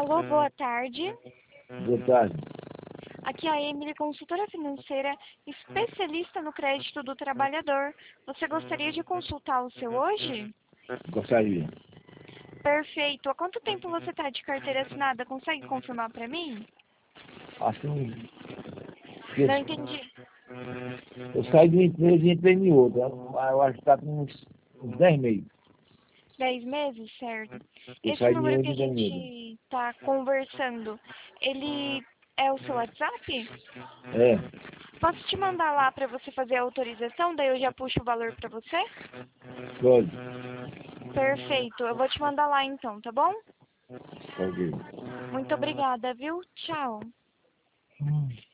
Alô, boa tarde. Boa tarde. Aqui é a Emily, consultora financeira, especialista no crédito do trabalhador. Você gostaria de consultar o seu hoje? Gostaria. Perfeito. Há quanto tempo você está de carteira assinada? Consegue confirmar para mim? Assim, Não entendi. eu saí de uma empresa e entrei em outra. Eu acho que está com uns 10 meses. 10 meses, certo? Eu Esse saí de número que outra a e entrei em outra. gente está conversando, ele é o seu WhatsApp? É, Posso te mandar lá para você fazer a autorização, daí eu já puxo o valor para você? pode. Perfeito. Eu vou te mandar lá então, tá bom? Ok. Muito obrigada, viu? Tchau.